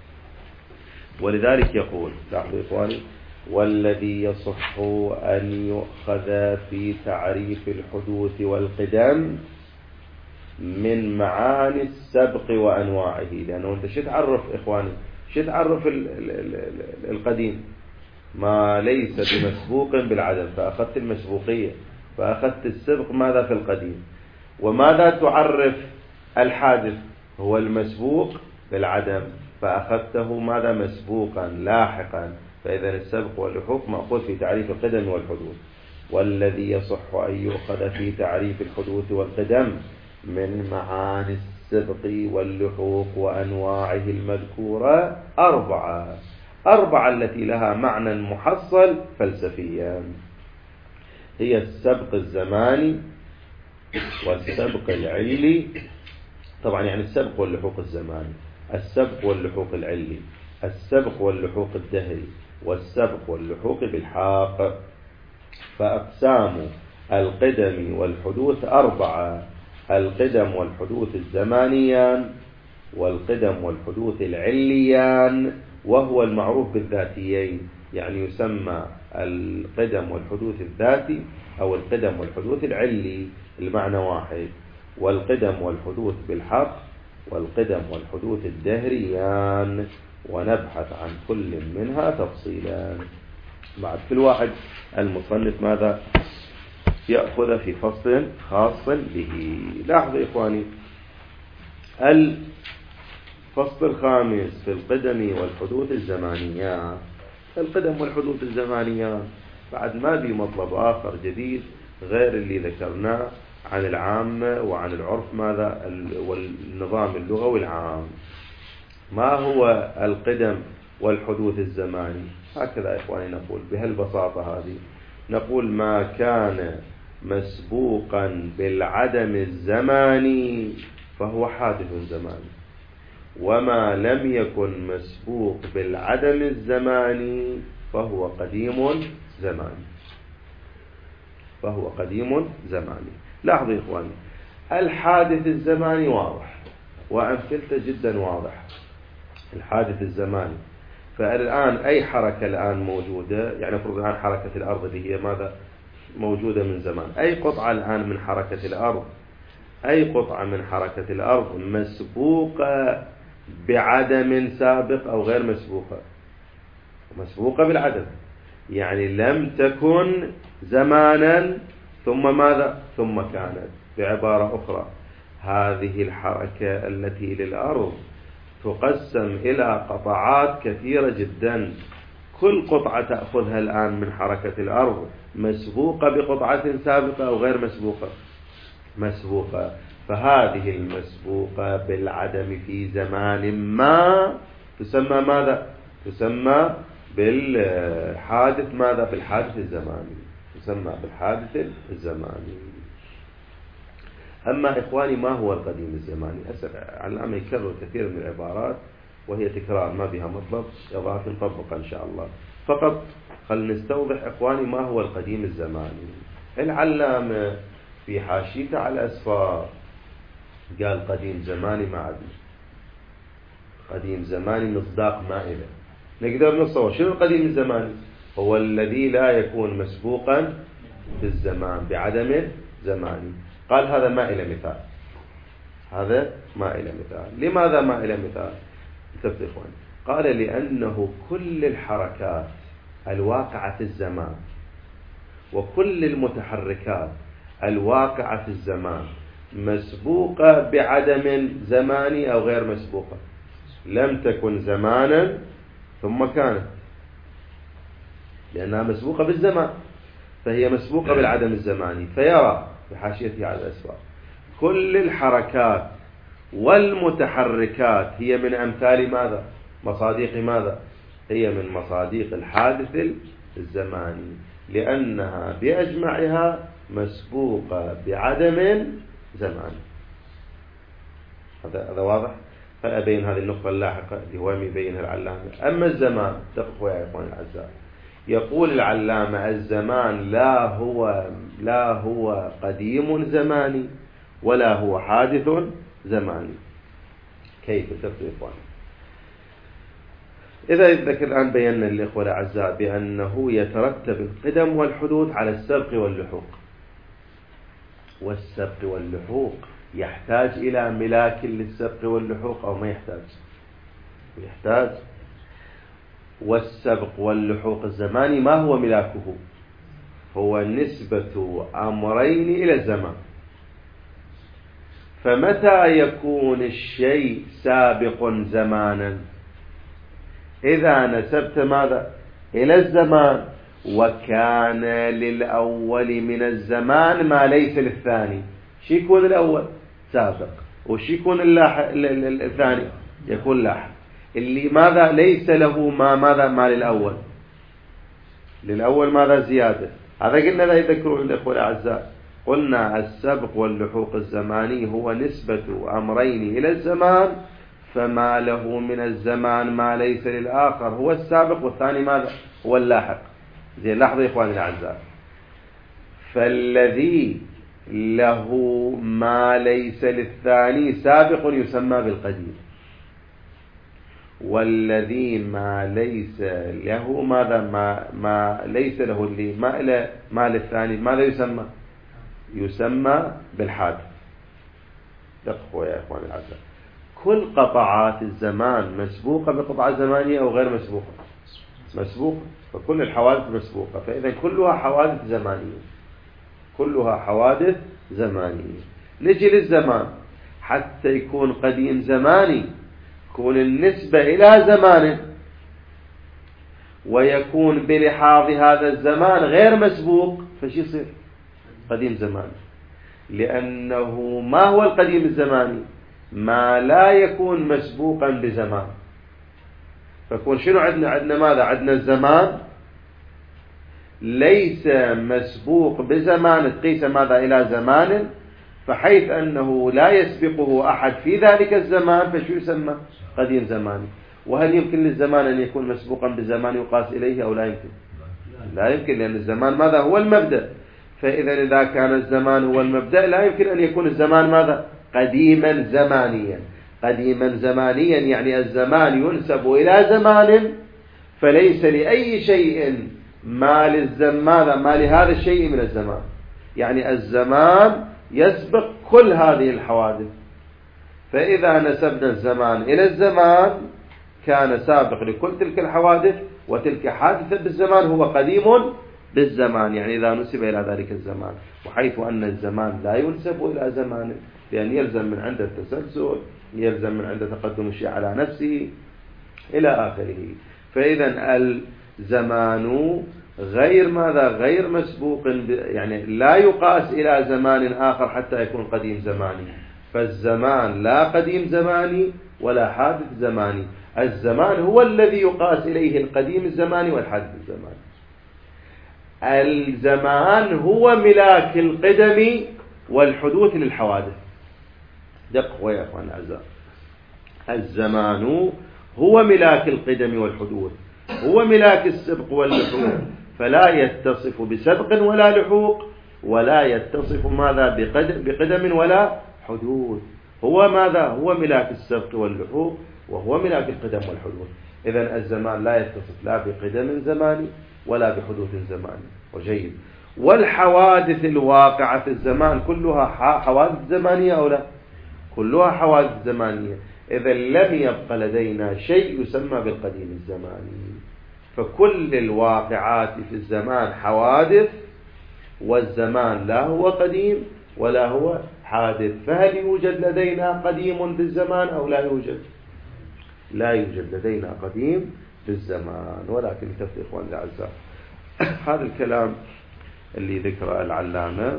ولذلك يقول، لاحظوا إخواني: والذي يصح أن يؤخذ في تعريف الحدوث والقدم من معاني السبق وأنواعه. لأنه أنت شو تعرف إخواني؟ شو تعرف القديم؟ ما ليس بمسبوق بالعدم، فأخذت المسبوقية، فأخذت السبق ماذا في القديم. وماذا تعرف الحادث؟ هو المسبوق بالعدم، فأخذته ماذا؟ مسبوقا لاحقا. فإذا السبق واللحوق مأخوذ في تعريف القدم والحدوث. والذي يصح أن يؤخذ في تعريف الحدوث والقدم من معاني السبق واللحوق وأنواعه المذكورة أربعة أربعة التي لها معنى محصل فلسفيا: هي السبق الزماني والسبق العلي. طبعا يعني السبق واللحوق الزماني، السبق واللحوق العلي، السبق واللحوق الدهري، والسبق واللحوق بالحاق. فأقسام القدم والحدوث أربعة: القدم والحدوث الزمانيان، والقدم والحدوث العليان، وهو المعروف بالذاتيين. يعني يسمى القدم والحدوث الذاتي أو القدم والحدوث العلي، المعنى واحد. والقدم والحدوث بالحق، والقدم والحدوث الدهريان، ونبحث عن كل منها تفصيلا. بعد كل واحد المصنف ماذا؟ يأخذ في فصل خاص به. لاحظوا إخواني، الفصل الخامس في القدم والحدوث الزمانية. القدم والحدوث الزمانية بعد ما بي مطلب آخر جديد غير اللي ذكرناه عن العامة وعن العرف ماذا؟ والنظام اللغوي العام. ما هو القدم والحدوث الزماني؟ هكذا إخواني نقول بهالبساطة هذه، نقول ما كان مسبوقا بالعدم الزماني فهو حادث زماني، وما لم يكن مسبوق بالعدم الزماني فهو قديم زماني فهو قديم زماني. لاحظوا إخواني، الحادث الزماني واضح، وأمثلته جدا واضح. الحادث الزماني، فالآن أي حركة الآن موجودة، يعني فرض الآن حركة الأرض اللي هي ماذا موجودة من زمان، أي قطعة الآن من حركة الأرض أي قطعة من حركة الأرض مسبوقة بعدم سابق أو غير مسبوقة، مسبوقة بالعدم، يعني لم تكن زمانا ثم ماذا ثم كانت. بعبارة أخرى، هذه الحركة التي للأرض تقسم إلى قطعات كثيرة جدا، كل قطعة تأخذها الآن من حركة الأرض مسبوقة بقطعة سابقة أو غير مسبوقة مسبوقة. فهذه المسبوقة بالعدم في زمان ما تسمى ماذا تسمى بالحادث ماذا بالحادث الزماني تسمى بالحادث الزماني. أما إخواني ما هو القديم الزماني؟ أسأل علامة يكرر كثير من العبارات وهي تكرار ما بها مطلب، إضافة نطبقها إن شاء الله. فقط خل نستوضح إخواني ما هو القديم الزماني. العلامة في حاشيته على الأسفار قال قديم زماني ما عدل، قديم زماني مصداق مائلة. نقدر نصور شنو القديم الزماني؟ هو الذي لا يكون مسبوقا في الزمان بعدم زماني. قال هذا ما إلى مثال، هذا ما إلى مثال. لماذا ما إلى مثال؟ انتبهوا إخواني. قال لأنه كل الحركات الواقعة في الزمان وكل المتحركات الواقعة في الزمان مسبوقة بعدم زماني أو غير مسبوقة، لم تكن زمانا ثم كانت، لأنها مسبوقة بالزمان فهي مسبوقة بالعدم الزماني. فيرى في حاشيته على الأسفار كل الحركات والمتحركات هي من أمثال ماذا؟ مصاديق ماذا؟ هي من مصاديق الحادث الزماني، لأنها بأجمعها مسبوقة بعدم زماني. هذا هذا واضح؟ فأبين هذه النقطة اللاحقة اللي هو يبينها العلامة. أما الزمان دققوا يا إخواني الأعزاء، يقول العلامة الزمان لا هو لا هو قديم زماني ولا هو حادث زماني. كيف تفضل إخواني؟ إذا ذكر الآن بينا للإخوة الأعزاء بأنه يترتب القدم والحدوث على السبق واللحوق، والسبق واللحوق يحتاج إلى ملاك للسبق واللحوق أو ما يحتاج؟ يحتاج. والسبق واللحوق الزماني ما هو ملاكه؟ هو نسبة أمرين إلى الزمان. فمتى يكون الشيء سابق زمانا؟ إذا نسبت ماذا؟ إلى الزمان وكان للأول من الزمان ما ليس للثاني. شي يكون الأول؟ سابق. وشي يكون الثاني؟ يكون لاحق. اللي ماذا ليس له ما ماذا ما للأول؟ للأول ماذا؟ زيادة. هذا قلنا لا يذكرون الإخوة الأعزاء، قلنا السبق واللحوق الزماني هو نسبة أمرين إلى الزمان، فما له من الزمان ما ليس للآخر هو السابق والثاني ماذا؟ هو اللاحق. زين لاحظوا يا إخواني الأعزاء، فالذي له ما ليس للثاني سابق يسمى بالقديم، والذي ما ليس له ماذا ما ما ليس له اللي ما له ما للثاني ماذا يسمى؟ يسمى بالحادث. دققوا يا إخواني الأعزاء، كل قطعات الزمان مسبوقة بقطعة زمانية أو غير مسبوقة؟ مسبوقة. فكل الحوادث مسبوقة، فإذا كلها حوادث زمانية، كلها حوادث زمانية. نجي للزمان حتى يكون قديم زماني، يكون النسبة إلى زمان ويكون بلحاظ هذا الزمان غير مسبوق، فشي يصير قديم زماني. لأنه ما هو القديم الزماني؟ ما لا يكون مسبوقا بزمان. فكون شنو عندنا؟ عندنا ماذا؟ عندنا الزمان ليس مسبوق بزمان تقيس ماذا؟ إلى زمان، فحيث أنه لا يسبقه أحد في ذلك الزمان فشو يسمى؟ قديم زماني. وهل يمكن للزمان أن يكون مسبوقا بزمان يقاس إليه أو لا يمكن؟ لا يمكن، لأن الزمان ماذا؟ هو المبدأ. فإذا إذا كان الزمان هو المبدأ لا يمكن أن يكون الزمان ماذا؟ قديما زمانيا. قديما زمانيا يعني الزمان ينسب إلى زمان، فليس لأي شيء ما للزمان ما لهذا الشيء من الزمان، يعني الزمان يسبق كل هذه الحوادث. فإذا نسبنا الزمان إلى الزمان كان سابق لكل تلك الحوادث، وتلك حادثة بالزمان هو قديم بالزمان، يعني إذا نسب إلى ذلك الزمان. وحيث أن الزمان لا ينسب إلى زمان، لأن يلزم من عند التسلسل، يلزم من عند تقدم الشيء على نفسه إلى آخره. فإذا الزمان غير ماذا؟ غير مسبوق، يعني لا يقاس إلى زمان آخر حتى يكون قديم زماني. فالزمان لا قديم زماني ولا حادث زماني، الزمان هو الذي يقاس إليه القديم الزماني والحادث الزماني. الزمان هو ملاك القدم والحدوث للحوادث. دقوا يا أخوان الأعزاء، الزمان هو ملاك القدم والحدوث، هو ملاك السبق واللحوق، فلا يتصف بسبق ولا لحوق، ولا يتصف ماذا؟ بقدم, بقدم ولا حدوث. هو ماذا؟ هو ملاك السبق واللحوق، وهو ملاك القدم والحدوث. إذن الزمان لا يتصف لا بقدم زماني ولا بحدوث زماني. وجيد. والحوادث الواقعة في الزمان كلها حوادث زمانية أو لا؟ كلها حوادث زمانية. إذا لم يبق لدينا شيء يسمى بالقديم الزماني، فكل الواقعات في الزمان حوادث، والزمان لا هو قديم ولا هو حادث. فهل يوجد لدينا قديم بالزمان أو لا يوجد؟ لا يوجد لدينا قديم بالزمان. ولكن كفي إخوان الأعزاء، هذا الكلام اللي ذكره العلامة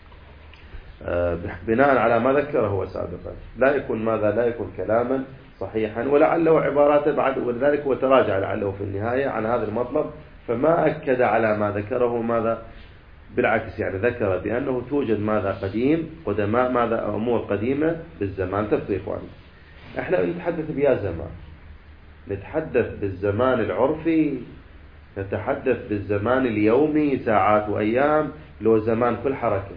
بناء على ما ذكره هو سابقا لا يكون ماذا؟ لا يكون كلاما صحيحا، ولعله عباراته بعد، ولذلك هو تراجع لعله في النهاية عن هذا المطلب، فما أكد على ما ذكره ماذا؟ بالعكس، يعني ذكر بأنه توجد ماذا؟ قديم قدماء ماذا؟ أمور قديمة بالزمان. تبقى إخواني، احنا نتحدث بيا زمان، نتحدث بالزمان العرفي، نتحدث بالزمان اليومي ساعات وأيام، لو زمان كل حركة.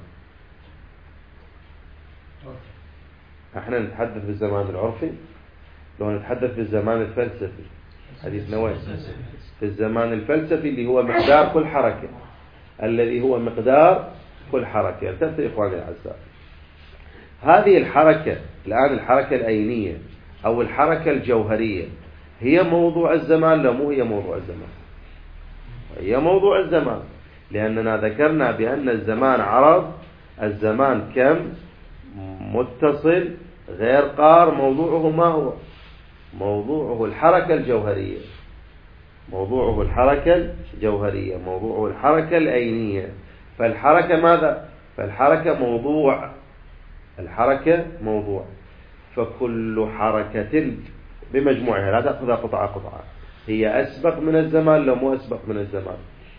احنا نتحدث بالزمان العرفي، لو نتحدث بالزمان الفلسفي حديث نووي، في الزمان الفلسفي اللي هو مقدار كل حركة، الذي هو مقدار كل حركة. التفتوا إخواني الأعزاء، هذه الحركة الآن الحركة الأينية أو الحركة الجوهرية هي موضوع الزمان؟ لا، مو هي موضوع الزمان، هي موضوع الزمان، لأننا ذكرنا بأن الزمان عرض، الزمان كم متصل غير قار. موضوعه ما هو؟ موضوعه الحركة الجوهرية، موضوعه الحركة الجوهرية، موضوعه الحركة الأينية. فالحركة ماذا؟ فالحركة موضوع، الحركة موضوع. فكل حركة بمجموعها، لا تأخذها قطعة قطعة، هي أسبق من الزمان لو مو أسبق من الزمان؟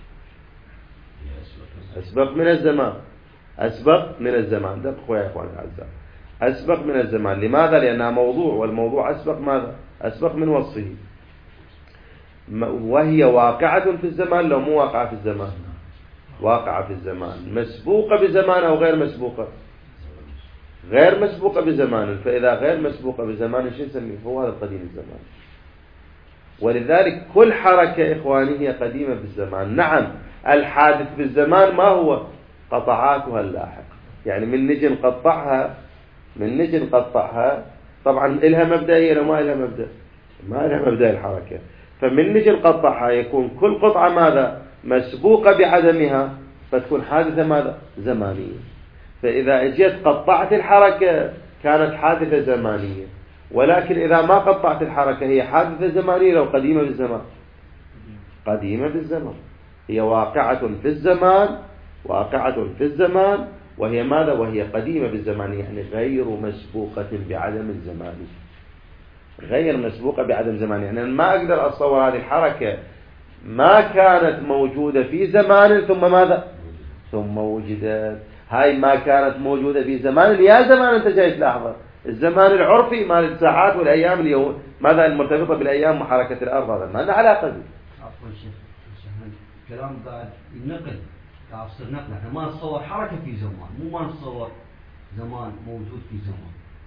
أسبق من الزمان، أسبق من الزمان. دقوا يا إخوان الأعزاء، أسبق من الزمان. لماذا؟ لأنها موضوع، والموضوع أسبق ماذا؟ أسبق من وصفه. وهي واقعة في الزمان لو مو واقعة في الزمان؟ واقعة في الزمان. مسبوقة بزمان أو غير مسبوقة؟ غير مسبوقة بزمان. فإذا غير مسبوقة بزمان شو نسميه؟ هو هذا القديم الزمان. ولذلك كل حركة إخواني هي قديمة بالزمان. نعم، الحادث بالزمان ما هو؟ قطعاتها اللاحق. يعني من نجي نقطعها، من نجي نقطعها طبعا إلها مبدأية لو ما إلها مبدأ؟ ما إلها مبدأ الحركة. فمن نجي نقطعها يكون كل قطعة ماذا؟ مسبوقة بعدمها، فتكون حادثة ماذا؟ زمانية. فإذا اجيت قطعت الحركة كانت حادثة زمانية، ولكن إذا ما قطعت الحركة هي حادثة زمانية لو قديمة بالزمان؟ قديمة بالزمان. هي واقعة في الزمان، واقعة في الزمان، وهي ماذا؟ وهي قديمة بالزمان، يعني غير مسبوقة بعدم الزمان، غير مسبوقة بعدم زمان. يعني أنا ما أقدر أتصور هذه الحركة ما كانت موجودة في زمان ثم ماذا؟ ثم وجدت. هاي ما كانت موجودة في زمان، يا زمان أنت جاي تلاحظها، الزمان العرفي مال الساعات والأيام اليوم ماذا؟ المرتبطة بالأيام وحركة الأرض، هذا ما له علاقة به. عفوا شيخ، الكلام بعد النقل تعصر نقل، احنا ما نتصور حركة في زمان، مو ما نتصور زمان موجود في زمان.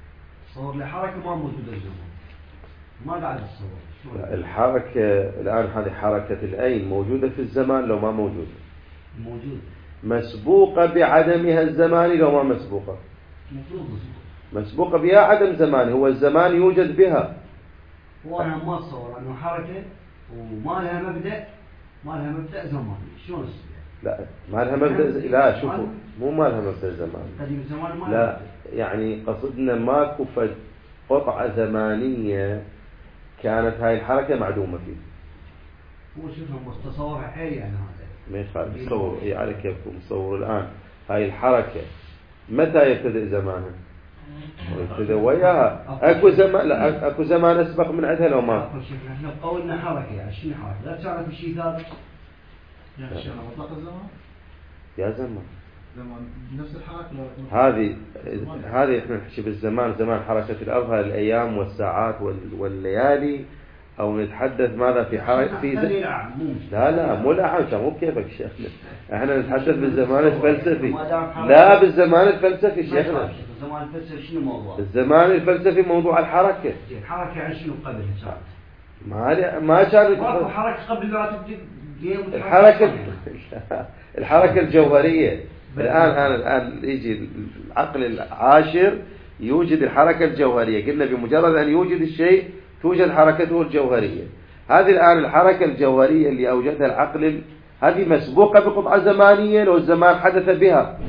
صور لي حركة ما موجودة الزمان، ما قاعد تصور. الحركة الآن هذه حركة العين موجودة في الزمان لو ما موجودة؟ موجود. مسبوقة بعدمها الزمان لو ما مسبوقة؟ مفروض مسبوقة. مسبوقة بها عدم زمان، هو الزمان يوجد بها. هو أنا ما أتصور أنه حركة وما لها مبدأ، ما لها مبدأ زماني، شلون السبب؟ لا ما لها مبدأ، لا شوفوا مو ما لها مبدأ زماني. قديم الزمان ما لا يعني قصدنا ماكو فد قطعة زمانية كانت هاي الحركة معدومة فيه. هو شوفها متصور حيل يعني هذا. ما يخالف تصور هي على كيفكم. تصور الآن هاي الحركة متى يبتدئ زمانها؟ ويبتدئ وياها اكو زمان، لا اكو زمان اسبق من عندها لو ما. احنا بقولنا حركة يعني شنو حركة؟ لا تعرف شيء ثابت. يا شيخ مطلق الزمان؟ يا زمان. زمان نفس الحركة. هذه هذه احنا نحكي بالزمان، زمان حركة الأرض هذه الأيام والساعات والليالي، أو نتحدث ماذا في حركة في ز... لا لا مو الأعام، مو بكيفك شيخنا، احنا نتحدث بالزمان الفلسفي. لا بالزمان الفلسفي شيخنا. الزمان الفلسفي شنو موضوع؟ الزمان الفلسفي موضوع الحركة. الحركة عن شنو قبل كانت؟ ما ما كانت ماكو حركة قبل لا تبدأ. الحركة الحركة الجوهرية. الآن أنا الآن يجي العقل العاشر يوجد الحركة الجوهرية، قلنا بمجرد أن يوجد الشيء توجد حركته الجوهرية. هذه الآن الحركة الجوهرية اللي أوجدها العقل هذه مسبوقة بقطعة زمانية لو الزمان حدث بها،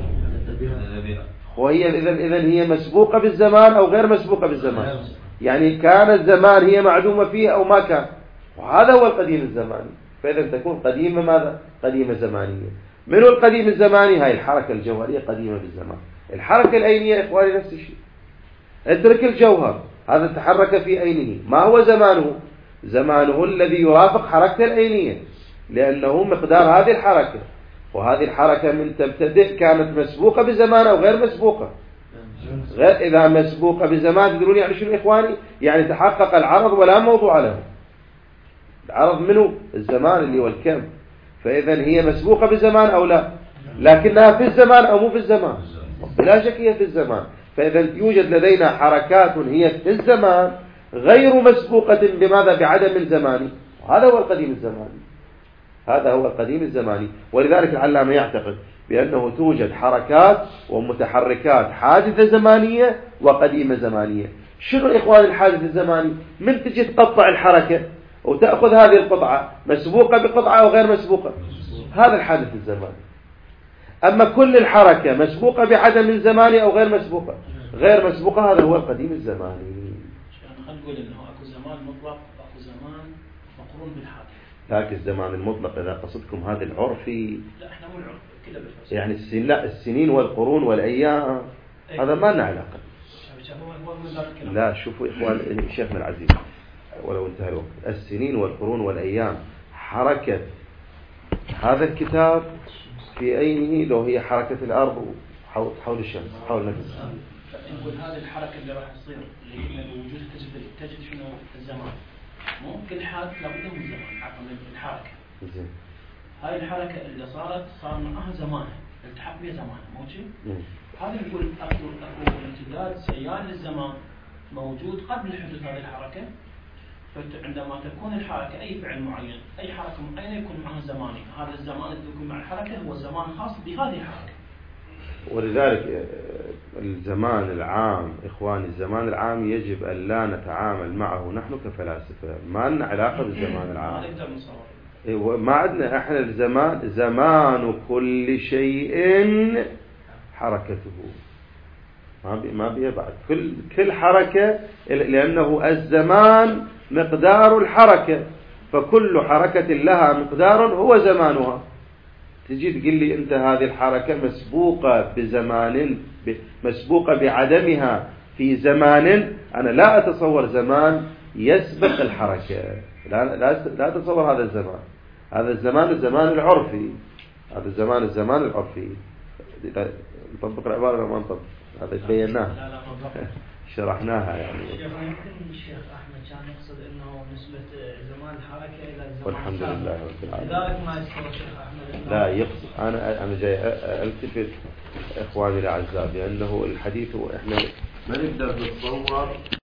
وهي إذا إذا هي مسبوقة بالزمان أو غير مسبوقة بالزمان، يعني كان الزمان هي معدومة فيه أو ما كان، وهذا هو القديم الزماني. فإذا تكون قديمة ماذا؟ قديمة زمانية. من هو القديم الزماني؟ هاي الحركة الجوهرية قديمة بالزمان. الحركة العينية إخواني نفس الشيء. اترك الجوهر، هذا تحرك في عينه، ما هو زمانه؟ زمانه الذي يرافق حركة العينية، لأنه مقدار هذه الحركة، وهذه الحركة من تبتدئ كانت مسبوقة بزمان أو غير مسبوقة. غير إذا مسبوقة بزمان تدرون يعني شنو إخواني؟ يعني تحقق العرض ولا موضوع له. العرض منه الزمان اللي هو الكم، فإذا هي مسبوقة بزمان أو لا، لكنها في الزمان أو مو في الزمان؟ بلا شك هي في الزمان. فإذا يوجد لدينا حركات هي في الزمان غير مسبوقة بماذا؟ بعدم الزماني، وهذا هو القديم الزماني. هذا هو القديم الزماني. ولذلك العلامة يعتقد بأنه توجد حركات ومتحركات حادثة زمانية وقديمة زمانية. شنو إخوان الحادث الزماني؟ من تجي تقطع الحركة وتأخذ هذه القطعة مسبوقة بقطعة أو غير مسبوقة، هذا الحادث الزماني. أما كل الحركة مسبوقة بعدم الزماني أو غير مسبوقة، غير مسبوقة، هذا هو القديم الزماني. خلينا نقول إنه أكو زمان مطلق وأكو زمان مقرون بالحادث. لكن الزمان المطلق إذا قصدكم هذا العرفي، لا إحنا مو العرف كله بالفلسفة، يعني السن لا السنين والقرون والأيام هذا ما لنا علاقة. لا شوفوا إخوان شيخنا العزيز ولو انتهى الوقت، السنين والقرون والأيام حركة هذا الكتاب في عينه لو هي حركة الأرض حول حول الشمس حول نفسه. نقول هذه الحركة اللي راح تصير اللي قلنا بوجود تجد تجد شنو الزمان، مو كل حادث لابد من زمان، عفوا من الحركة. زين. هاي الحركة اللي صارت صار معها زمانها، التحق بها زمانها، مو شيء؟ هذا نقول اكو اكو امتداد سيال للزمان موجود قبل حدوث هذه الحركة. فعندما تكون الحركة أي فعل معين أي حركة معينة يكون معها زماني، هذا الزمان اللي يكون مع الحركة هو زمان خاص بهذه الحركة. ولذلك الزمان العام إخواني، الزمان العام يجب أن لا نتعامل معه نحن كفلاسفة، ما لنا علاقة بالزمان العام. ما نقدر نصور. ما عندنا احنا الزمان، زمان كل شيء حركته، ما بي ما بي بعد كل كل حركة، لأنه الزمان مقدار الحركة، فكل حركة لها مقدار هو زمانها. تجي تقول لي أنت هذه الحركة مسبوقة بزمان، مسبوقة بعدمها في زمان، أنا لا أتصور زمان يسبق الحركة، لا لا لا أتصور هذا الزمان. هذا الزمان الزمان العرفي، هذا الزمان الزمان العرفي. نطبق العبارة ما نطبق، هذا بيناها شرحناها يعني. يمكن الشيخ أحمد كان يقصد إنه نسبة زمان الحركة إلى الزمان والحمد لله رب العالمين. لذلك ما يذكر الشيخ أحمد. لا يقصد، أنا أنا جاي ألتفت إخواني الأعزاء بأنه الحديث، وإحنا ما نقدر نتصور